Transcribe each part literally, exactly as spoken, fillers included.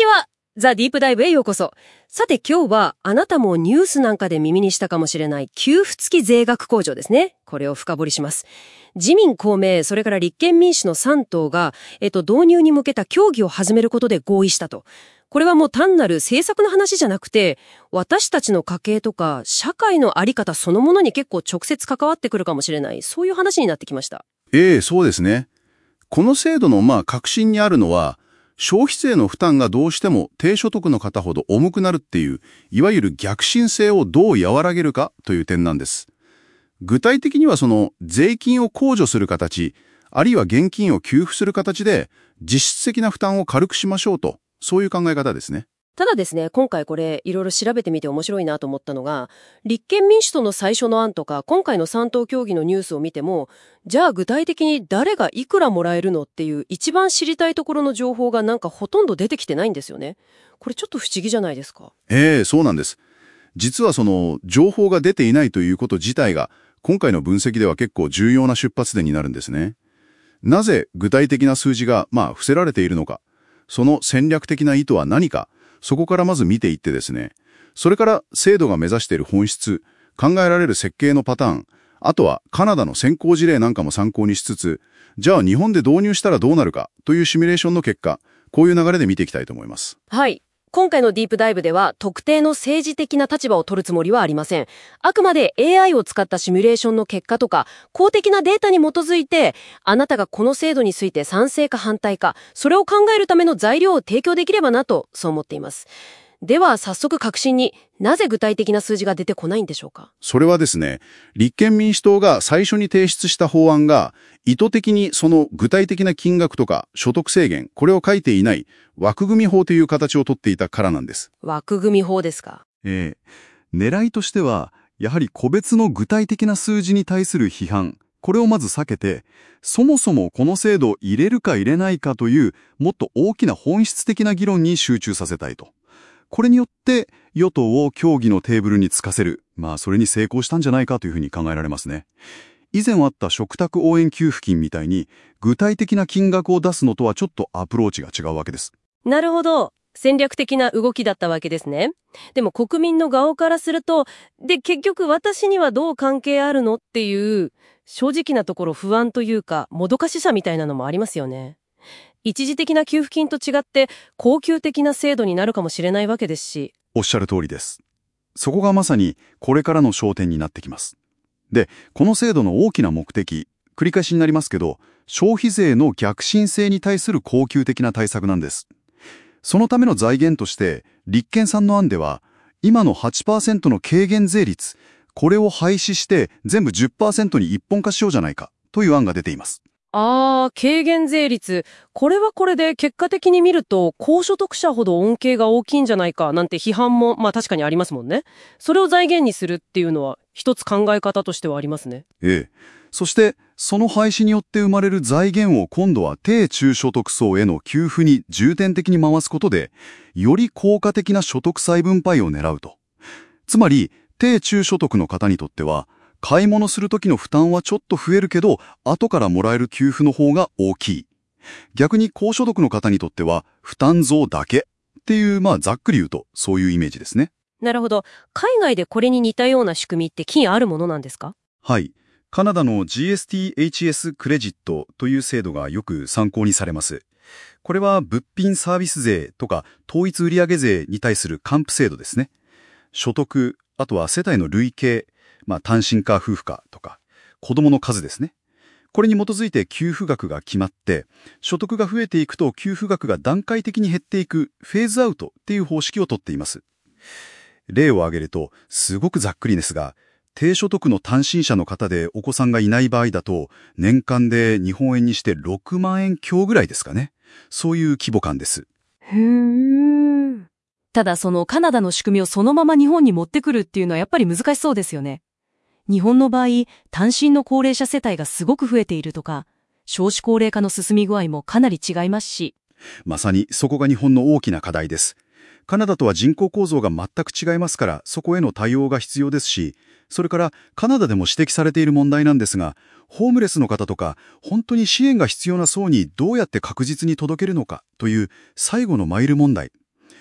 ちは。ザ・ディープダイブへようこそ。さて今日はあなたもニュースなんかで耳にしたかもしれない給付付き税額控除ですね。これを深掘りします。自民公明、それから立憲民主のさん党が、えっと、導入に向けた協議を始めることで合意したと。これはもう単なる政策の話じゃなくて、私たちの家計とか社会のあり方そのものに結構直接関わってくるかもしれない、そういう話になってきました。 ええ、そうですね。この制度のまあ核心にあるのは、消費税の負担がどうしても低所得の方ほど重くなるっていう、いわゆる逆進性をどう和らげるかという点なんです。具体的にはその税金を控除する形、あるいは現金を給付する形で実質的な負担を軽くしましょうと、そういう考え方ですね。 ただですね、今回これいろいろ調べてみて面白いなと思ったのが、立憲民主党の最初の案とか今回のさん党協議のニュースを見ても、じゃあ具体的に誰がいくらもらえるのっていう一番知りたいところの情報がなんかほとんど出てきてないんですよね。これちょっと不思議じゃないですか。 ええ、そうなんです。実はその情報が出ていないということ自体が今回の分析では結構重要な出発点になるんですね。なぜ具体的な数字がまあ伏せられているのか、その戦略的な意図は何か、そこからまず見ていってですね、それから制度が目指している本質、考えられる設計のパターン、あとはカナダの先行事例なんかも参考にしつつ、じゃあ日本で導入したらどうなるかというシミュレーションの結果、こういう流れで見ていきたいと思います。 はい。今回のディープダイブでは特定の政治的な立場を取るつもりはありません。あくまで エーアイ を使ったシミュレーションの結果とか公的なデータに基づいて、あなたがこの制度について賛成か反対か、それを考えるための材料を提供できればなと、そう思っています。では早速核心に、なぜ具体的な数字が出てこないんでしょうか。 それはですね、立憲民主党が最初に提出した法案が意図的にその具体的な金額とか所得制限、これを書いていない枠組み法という形をとっていたからなんです。 枠組み法ですか。 ええ、狙いとしてはやはり個別の具体的な数字に対する批判、これをまず避けて、そもそもこの制度を入れるか入れないかというもっと大きな本質的な議論に集中させたいと。これによって与党を協議のテーブルにつかせる、まあそれに成功したんじゃないかというふうに考えられますね。以前あった食卓応援給付金みたいに具体的な金額を出すのとはちょっとアプローチが違うわけです。 なるほど。戦略的な動きだったわけですね。でも国民の側からすると、で結局私にはどう関係あるのっていう正直なところ不安というかもどかしさみたいなのもありますよね。一時的な給付金と違って恒久的な制度になるかもしれないわけですし。 おっしゃる通りです。そこがまさにこれからの焦点になってきます。で、この制度の大きな目的、繰り返しになりますけど、消費税の逆進性に対する恒久的な対策なんです。そのための財源として立憲さんの案では、今の はちパーセント の軽減税率、これを廃止して全部 じゅっパーセント に一本化しようじゃないかという案が出ています。 あー、軽減税率。これはこれで結果的に見ると高所得者ほど恩恵が大きいんじゃないかなんて批判もまあ確かにありますもんね。それを財源にするっていうのは一つ考え方としてはありますね。 ええ。そしてその廃止によって生まれる財源を今度は低中所得層への給付に重点的に回すことで、より効果的な所得再分配を狙うと。つまり低中所得の方にとっては、買い物する時の負担はちょっと増えるけど、後からもらえる給付の方が大きい。逆に高所得の方にとっては、負担増だけっていう、まあざっくり言うとそういうイメージですね。 なるほど。海外でこれに似たような仕組みって金あるものなんですか？ はい。カナダの ジーエスティーエイチエス クレジットという制度がよく参考にされます。これは物品サービス税とか統一売上税に対する還付制度ですね。所得、あとは世帯の累計、まあ、単身か夫婦かとか、子供の数ですね。これに基づいて給付額が決まって、所得が増えていくと給付額が段階的に減っていくフェーズアウトっていう方式をとっています。例を挙げると、すごくざっくりですが、低所得の単身者の方でお子さんがいない場合だと、年間で日本円にしてろくまんえん強ぐらいですかね。そういう規模感です。 へー。 ただそのカナダの仕組みをそのまま日本に持ってくるっていうのはやっぱり難しそうですよね。日本の場合、単身の高齢者世帯がすごく増えているとか、少子高齢化の進み具合もかなり違いますし。 まさにそこが日本の大きな課題です。カナダとは人口構造が全く違いますから、そこへの対応が必要ですし、それからカナダでも指摘されている問題なんですが、ホームレスの方とか本当に支援が必要な層にどうやって確実に届けるのかという最後のマイル問題。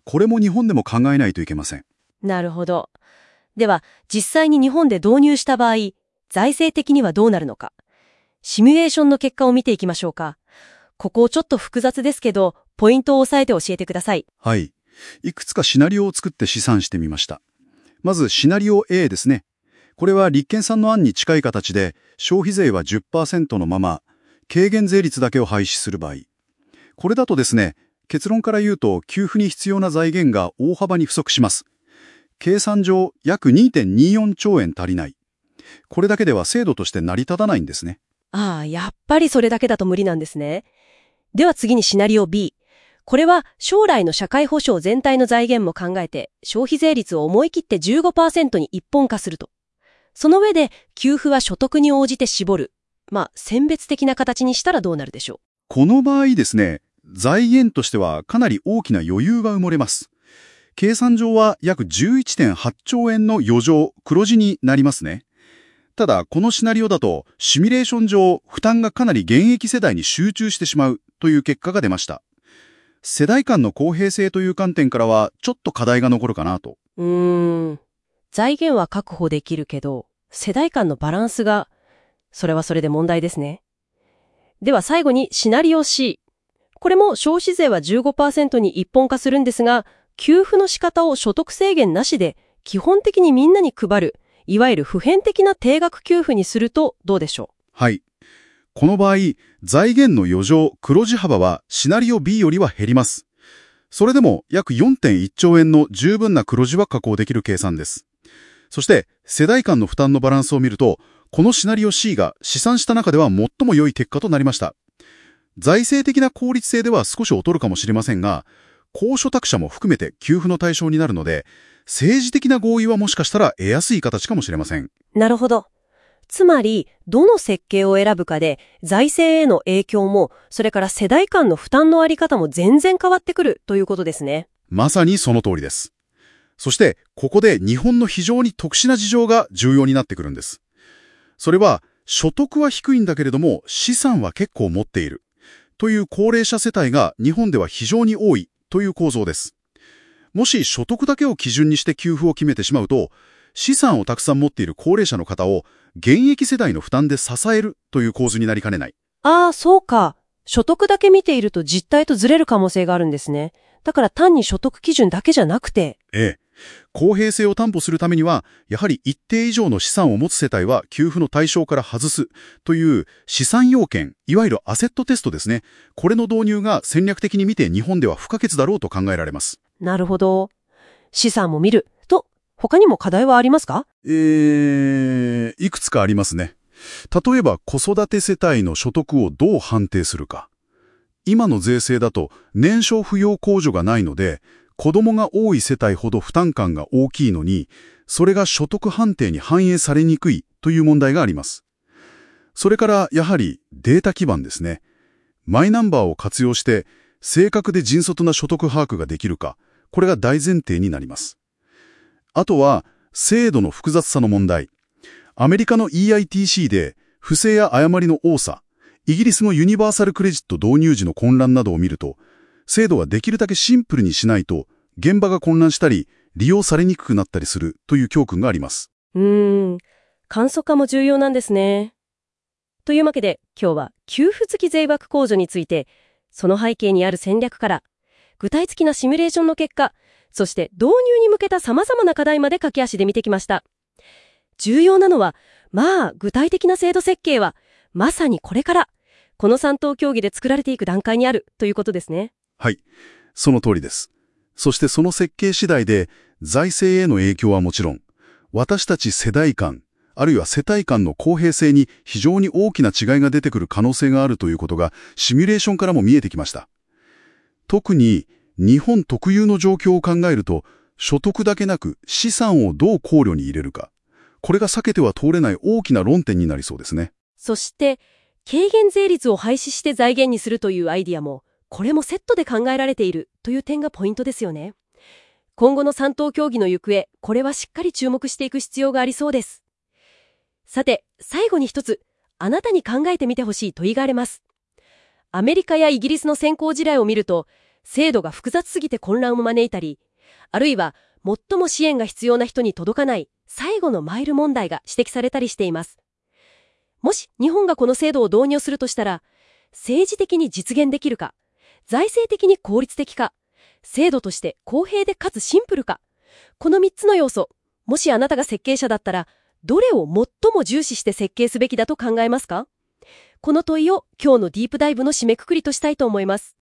これも日本でも考えないといけません。 なるほど。では、実際に日本で導入した場合、財政的にはどうなるのか。シミュレーションの結果を見ていきましょうか。ここちょっと複雑ですけど、ポイントを押さえて教えてください。 はい。いくつかシナリオを作って試算してみました。まずシナリオ エー ですね。これは立憲さんの案に近い形で、消費税は じゅっパーセント のまま、軽減税率だけを廃止する場合。これだとですね、結論から言うと給付に必要な財源が大幅に不足します。計算上約 にてんによんちょうえん足りない。これだけでは制度として成り立たないんですね。 ああ、やっぱりそれだけだと無理なんですね。では次にシナリオ ビー。これは将来の社会保障全体の財源も考えて、消費税率を思い切って じゅうごパーセント に一本化すると。その上で給付は所得に応じて絞る。まあ、選別的な形にしたらどうなるでしょう。 この場合ですね、財源としてはかなり大きな余裕が埋もれます。計算上は約 じゅういってんはちちょうえんの余剰、黒字になりますね。ただ、このシナリオだと、シミュレーション上、負担がかなり現役世代に集中してしまうという結果が出ました。世代間の公平性という観点からは、ちょっと課題が残るかなと。 うーん。財源は確保できるけど、世代間のバランスが、それはそれで問題ですね。では最後にシナリオ シー。これも消費税は じゅうごパーセント に一本化するんですが、給付の仕方を所得制限なしで、基本的にみんなに配る、いわゆる普遍的な定額給付にするとどうでしょう。 はい。この場合、財源の余剰、黒字幅はシナリオ ビー よりは減ります。それでも約 よんてんいっちょうえんの十分な黒字は確保できる計算です。そして、世代間の負担のバランスを見ると、このシナリオ シー が試算した中では最も良い結果となりました。財政的な効率性では少し劣るかもしれませんが、高所得者も含めて給付の対象になるので、政治的な合意はもしかしたら得やすい形かもしれません。 なるほど。つまり、どの設計を選ぶかで、財政への影響も、それから世代間の負担のあり方も全然変わってくるということですね。 まさにその通りです。そして、ここで日本の非常に特殊な事情が重要になってくるんです。それは、所得は低いんだけれども、資産は結構持っている。という高齢者世帯が日本では非常に多いという構造です。もし所得だけを基準にして給付を決めてしまうと、資産をたくさん持っている高齢者の方を現役世代の負担で支えるという構図になりかねない。 ああ、そうか。所得だけ見ていると実態とずれる可能性があるんですね。だから単に所得基準だけじゃなくて。 ええ。公平性を担保するためには、やはり一定以上の資産を持つ世帯は給付の対象から外すという資産要件、いわゆるアセットテストですね。これの導入が戦略的に見て日本では不可欠だろうと考えられます。 なるほど。資産も見ると、他にも課題はありますか？ えー、いくつかありますね。例えば子育て世帯の所得をどう判定するか。今の税制だと年少扶養控除がないので、子供が多い世帯ほど負担感が大きいのに、それが所得判定に反映されにくいという問題があります。それからやはりデータ基盤ですね。マイナンバーを活用して正確で迅速な所得把握ができるか、これが大前提になります。あとは制度の複雑さの問題。アメリカの イーアイティーシー で不正や誤りの多さ、イギリスのユニバーサルクレジット導入時の混乱などを見ると、制度はできるだけシンプルにしないと、現場が混乱したり、利用されにくくなったりするという教訓があります。 うーん、簡素化も重要なんですね。というわけで、今日は給付付き税額控除について、その背景にある戦略から、具体的なシミュレーションの結果、そして導入に向けた様々な課題まで駆け足で見てきました。重要なのは、まあ、具体的な制度設計は、まさにこれから、このさん党協議で作られていく段階にあるということですね。 はい、その通りです。そしてその設計次第で、財政への影響はもちろん、私たち世代間、あるいは世帯間の公平性に非常に大きな違いが出てくる可能性があるということが、シミュレーションからも見えてきました。特に、日本特有の状況を考えると、所得だけなく資産をどう考慮に入れるか、これが避けては通れない大きな論点になりそうですね。 そして、軽減税率を廃止して財源にするというアイディアも、これもセットで考えられているという点がポイントですよね。今後のさん党協議の行方、これはしっかり注目していく必要がありそうです。さて、最後に一つ、あなたに考えてみてほしい問いがあります。アメリカやイギリスの先行事例を見ると、 制度が複雑すぎて混乱を招いたり、あるいは最も支援が必要な人に届かない最後のマイル問題が指摘されたりしています。もし日本がこの制度を導入するとしたら、政治的に実現できるか、財政的に効率的か、制度として公平でかつシンプルか、このみっつの要素、もしあなたが設計者だったら、どれを最も重視して設計すべきだと考えますか？この問いを今日のディープダイブの締めくくりとしたいと思います。